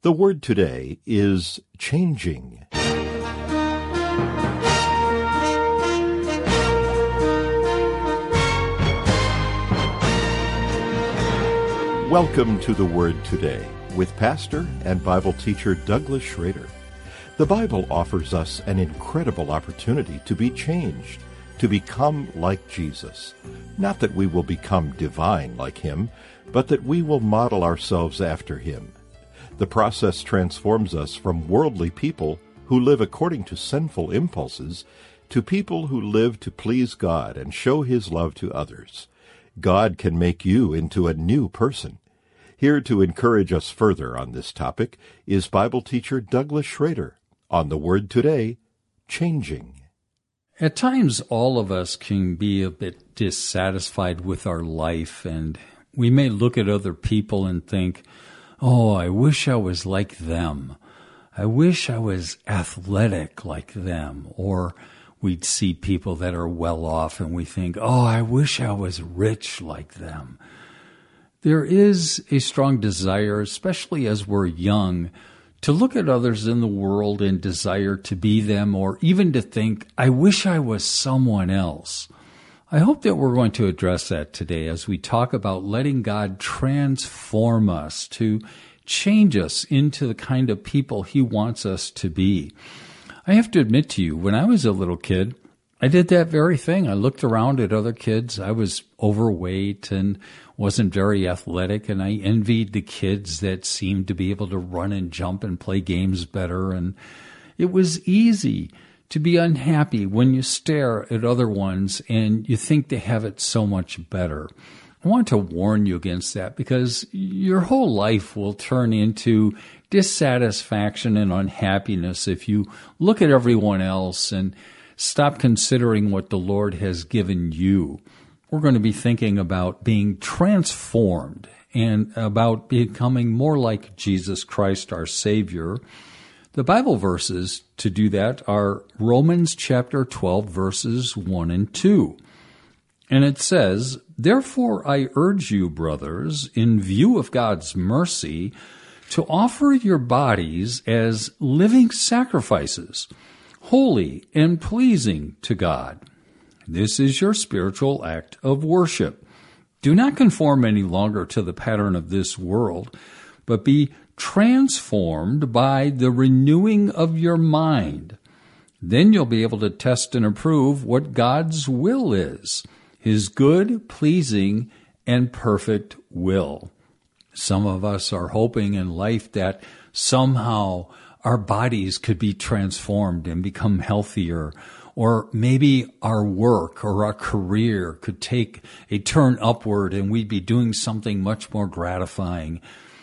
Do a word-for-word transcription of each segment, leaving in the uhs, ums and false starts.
The word today is changing. Welcome to the Word Today with pastor and Bible teacher Douglas Schrader. The Bible offers us an incredible opportunity to be changed, to become like Jesus. Not that we will become divine like him, but that we will model ourselves after him. The process transforms us from worldly people who live according to sinful impulses to people who live to please God and show his love to others. God can make you into a new person. Here to encourage us further on this topic is Bible teacher Douglas Schrader on the Word Today, Changing. At times, all of us can be a bit dissatisfied with our life, and we may look at other people and think, oh, I wish I was like them. I wish I was athletic like them. Or we'd see people that are well off and we think, oh, I wish I was rich like them. There is a strong desire, especially as we're young, to look at others in the world and desire to be them, or even to think, I wish I was someone else. I hope that we're going to address that today as we talk about letting God transform us, to change us into the kind of people he wants us to be. I have to admit to you, when I was a little kid, I did that very thing. I looked around at other kids. I was overweight and wasn't very athletic, and I envied the kids that seemed to be able to run and jump and play games better. And it was easy to be unhappy when you stare at other ones and you think they have it so much better. I want to warn you against that, because your whole life will turn into dissatisfaction and unhappiness if you look at everyone else and stop considering what the Lord has given you. We're going to be thinking about being transformed and about becoming more like Jesus Christ, our Savior. The Bible verses to do that are Romans chapter twelve, verses one and two. And it says, "Therefore I urge you, brothers, in view of God's mercy, to offer your bodies as living sacrifices, holy and pleasing to God. This is your spiritual act of worship. Do not conform any longer to the pattern of this world, but be transformed by the renewing of your mind. Then you'll be able to test and approve what God's will is, his good, pleasing, and perfect will." Some of us are hoping in life that somehow our bodies could be transformed and become healthier, or maybe our work or our career could take a turn upward and we'd be doing something much more gratifying.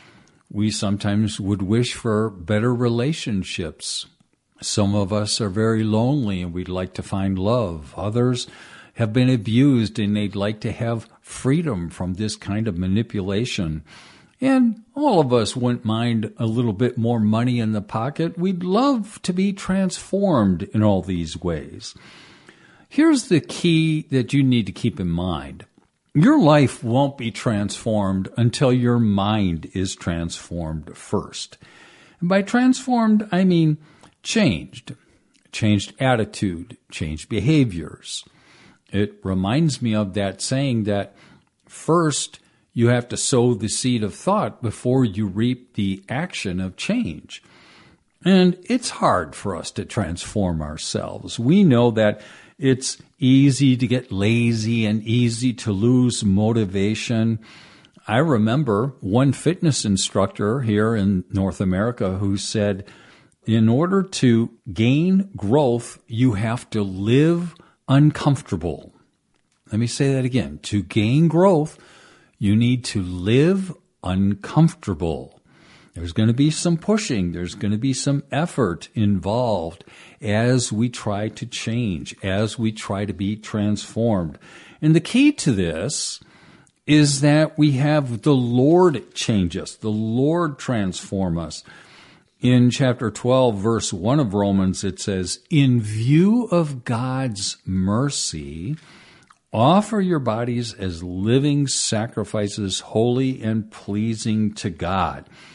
We sometimes would wish for better relationships. Some of us are very lonely and we'd like to find love. Others have been abused and they'd like to have freedom from this kind of manipulation. And all of us wouldn't mind a little bit more money in the pocket. We'd love to be transformed in all these ways. Here's the key that you need to keep in mind. Your life won't be transformed until your mind is transformed first. And by transformed, I mean changed. Changed attitude, changed behaviors. It reminds me of that saying that first, you have to sow the seed of thought before you reap the action of change. And it's hard for us to transform ourselves. We know that it's easy to get lazy and easy to lose motivation. I remember one fitness instructor here in North America who said, in order to gain growth, you have to live uncomfortable. Let me say that again. To gain growth, you need to live uncomfortable. There's going to be some pushing. There's going to be some effort involved as we try to change, as we try to be transformed. And the key to this is that we have the Lord change us, the Lord transform us. In chapter twelve, verse one of Romans, it says, "In view of God's mercy, offer your bodies as living sacrifices, holy and pleasing to God."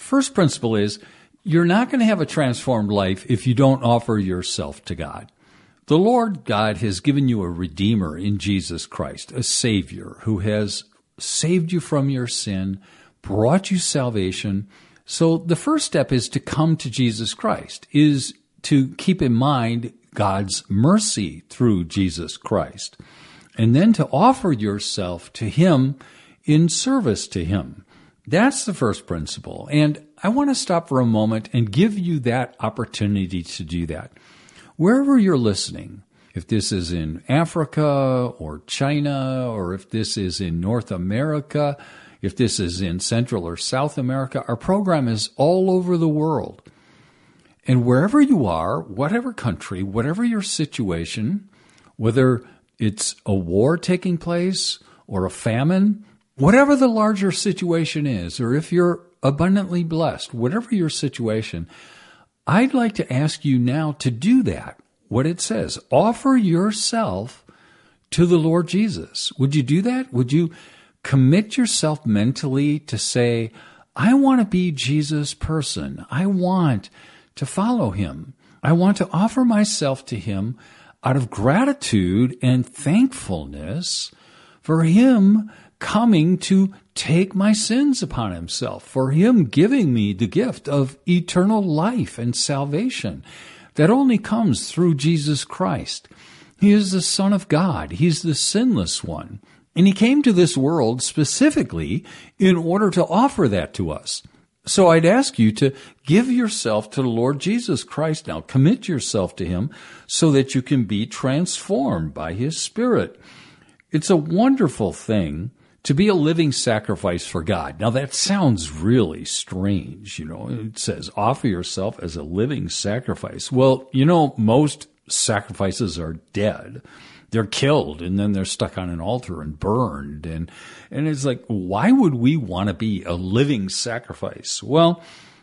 First principle is you're not going to have a transformed life if you don't offer yourself to God. The Lord God has given you a Redeemer in Jesus Christ, a Savior who has saved you from your sin, brought you salvation. So the first step is to come to Jesus Christ, is to keep in mind God's mercy through Jesus Christ, and then to offer yourself to Him in service to Him. That's the first principle. And I want to stop for a moment and give you that opportunity to do that. Wherever you're listening, if this is in Africa or China, or if this is in North America, if this is in Central or South America, our program is all over the world. And wherever you are, whatever country, whatever your situation, whether it's a war taking place or a famine, whatever the larger situation is, or if you're abundantly blessed, whatever your situation, I'd like to ask you now to do that, what it says. Offer yourself to the Lord Jesus. Would you do that? Would you commit yourself mentally to say, I want to be Jesus' person. I want to follow Him. I want to offer myself to Him out of gratitude and thankfulness for Him coming to take my sins upon Himself, for Him giving me the gift of eternal life and salvation that only comes through Jesus Christ. He is the Son of God. He's the sinless one. And He came to this world specifically in order to offer that to us. So I'd ask you to give yourself to the Lord Jesus Christ now. Commit yourself to Him so that you can be transformed by His Spirit. It's a wonderful thing to be a living sacrifice for God. Now that sounds really strange. You know, it says offer yourself as a living sacrifice. Well, you know, most sacrifices are dead. They're killed and then they're stuck on an altar and burned. And, and it's like, why would we want to be a living sacrifice? Well,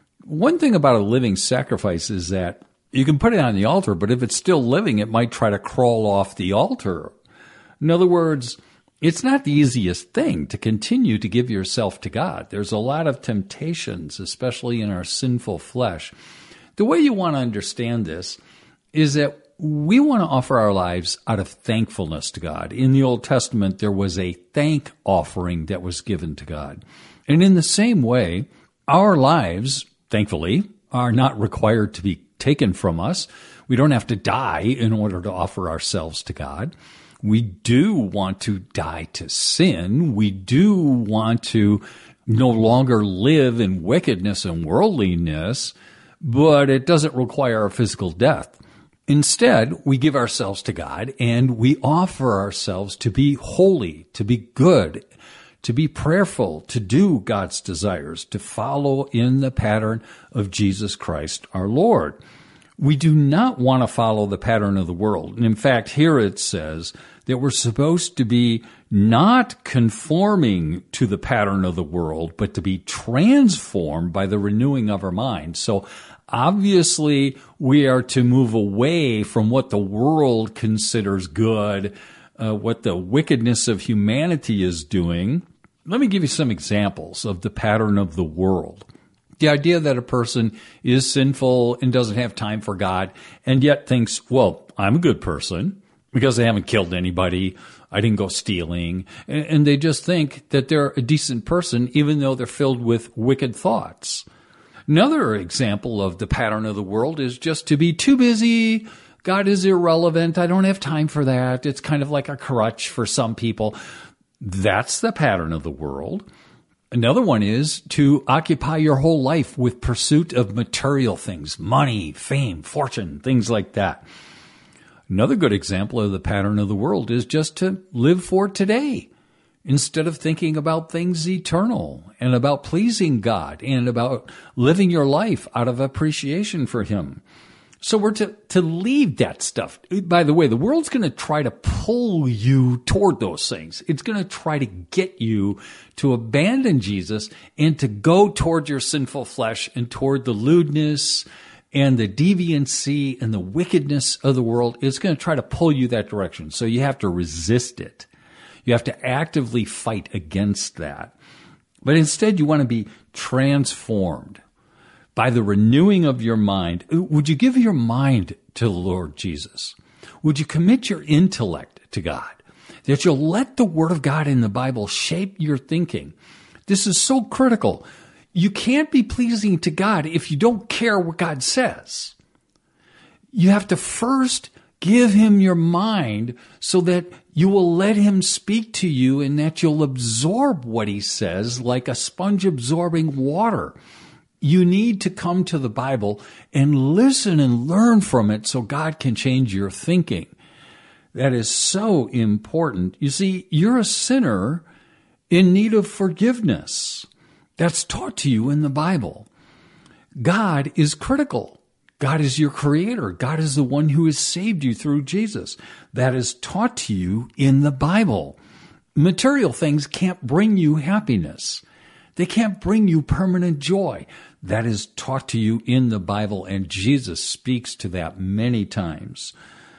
one thing about a living sacrifice is that you can put it on the altar, but if it's still living, it might try to crawl off the altar. In other words, it's not the easiest thing to continue to give yourself to God. There's a lot of temptations, especially in our sinful flesh. The way you want to understand this is that we want to offer our lives out of thankfulness to God. In the Old Testament, there was a thank offering that was given to God. And in the same way, our lives, thankfully, are not required to be taken from us. We don't have to die in order to offer ourselves to God. We do want to die to sin. We do want to no longer live in wickedness and worldliness, but it doesn't require a physical death. Instead, we give ourselves to God and we offer ourselves to be holy, to be good, to be prayerful, to do God's desires, to follow in the pattern of Jesus Christ our Lord. We do not want to follow the pattern of the world. And in fact, here it says that we're supposed to be not conforming to the pattern of the world, but to be transformed by the renewing of our mind. So obviously, we are to move away from what the world considers good, uh, what the wickedness of humanity is doing. Let me give you some examples of the pattern of the world. The idea that a person is sinful and doesn't have time for God and yet thinks, well, I'm a good person because I haven't killed anybody. I didn't go stealing. And they just think that they're a decent person even though they're filled with wicked thoughts. Another example of the pattern of the world is just to be too busy. God is irrelevant. I don't have time for that. It's kind of like a crutch for some people. That's the pattern of the world. Another one is to occupy your whole life with pursuit of material things, money, fame, fortune, things like that. Another good example of the pattern of the world is just to live for today instead of thinking about things eternal and about pleasing God and about living your life out of appreciation for Him. So we're to, to leave that stuff. By the way, the world's going to try to pull you toward those things. It's going to try to get you to abandon Jesus and to go toward your sinful flesh and toward the lewdness and the deviancy and the wickedness of the world. It's going to try to pull you that direction. So you have to resist it. You have to actively fight against that. But instead, you want to be transformed. by the renewing of your mind. Would you give your mind to the Lord Jesus? Would you commit your intellect to God? That you'll let the Word of God in the Bible shape your thinking. This is so critical. You can't be pleasing to God if you don't care what God says. You have to first give Him your mind so that you will let Him speak to you and that you'll absorb what He says like a sponge absorbing water. You need to come to the Bible and listen and learn from it so God can change your thinking. That is so important. You see, you're a sinner in need of forgiveness. That's taught to you in the Bible. God is critical. God is your creator. God is the one who has saved you through Jesus. That is taught to you in the Bible. Material things can't bring you happiness. They can't bring you permanent joy. That is taught to you in the Bible, and Jesus speaks to that many times.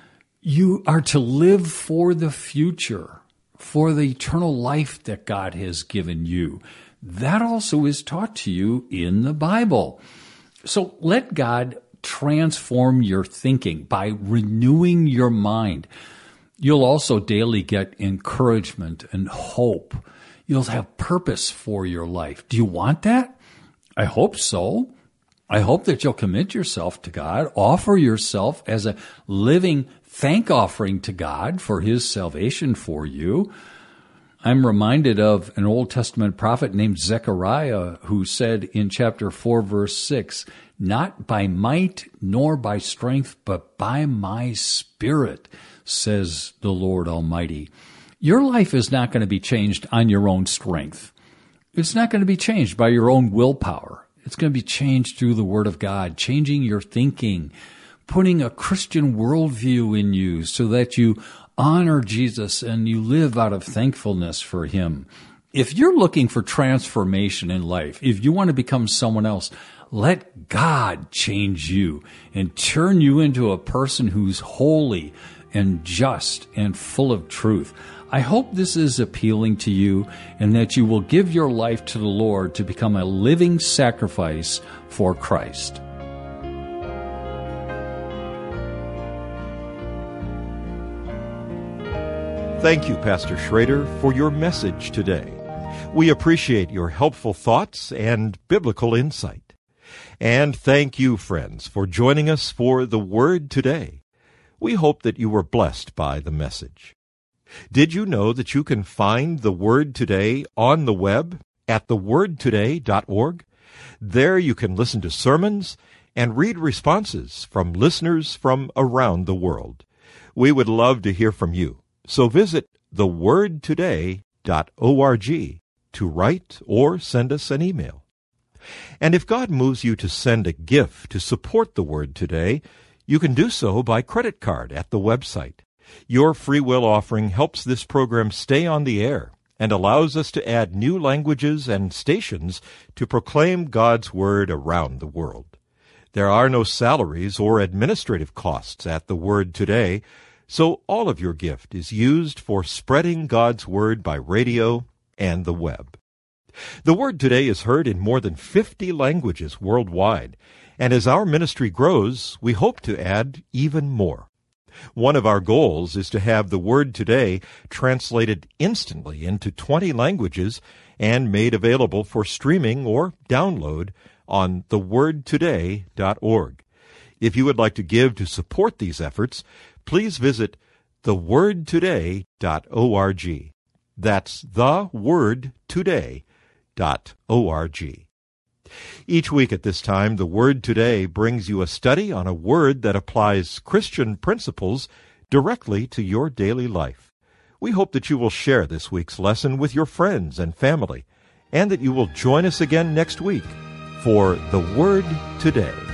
You are to live for the future, for the eternal life that God has given you. That also is taught to you in the Bible. So let God transform your thinking by renewing your mind. You'll also daily get encouragement and hope. You'll have purpose for your life. Do you want that? I hope so. I hope that you'll commit yourself to God, offer yourself as a living thank offering to God for His salvation for you. I'm reminded of an Old Testament prophet named Zechariah who said in chapter four, verse six, "Not by might nor by strength, but by my Spirit, says the Lord Almighty." Your life is not going to be changed on your own strength. It's not going to be changed by your own willpower. It's going to be changed through the Word of God, changing your thinking, putting a Christian worldview in you so that you honor Jesus and you live out of thankfulness for Him. If you're looking for transformation in life, if you want to become someone else, let God change you and turn you into a person who's holy and just and full of truth. I hope this is appealing to you and that you will give your life to the Lord to become a living sacrifice for Christ. Thank you, Pastor Schrader, for your message today. We appreciate your helpful thoughts and biblical insight. And thank you, friends, for joining us for The Word Today. We hope that you were blessed by the message. Did you know that you can find The Word Today on the web at the word today dot org? There you can listen to sermons and read responses from listeners from around the world. We would love to hear from you. So visit the word today dot org to write or send us an email. And if God moves you to send a gift to support the Word Today, you can do so by credit card at the website. Your free will offering helps this program stay on the air and allows us to add new languages and stations to proclaim God's Word around the world. There are no salaries or administrative costs at the Word Today, so all of your gift is used for spreading God's Word by radio and the web. The Word Today is heard in more than fifty languages worldwide, and as our ministry grows, we hope to add even more. One of our goals is to have the Word Today translated instantly into twenty languages and made available for streaming or download on the word today dot org. If you would like to give to support these efforts, please visit the word today dot org. That's the word today dot org. Each week at this time, The Word Today brings you a study on a word that applies Christian principles directly to your daily life. We hope that you will share this week's lesson with your friends and family, and that you will join us again next week for The Word Today.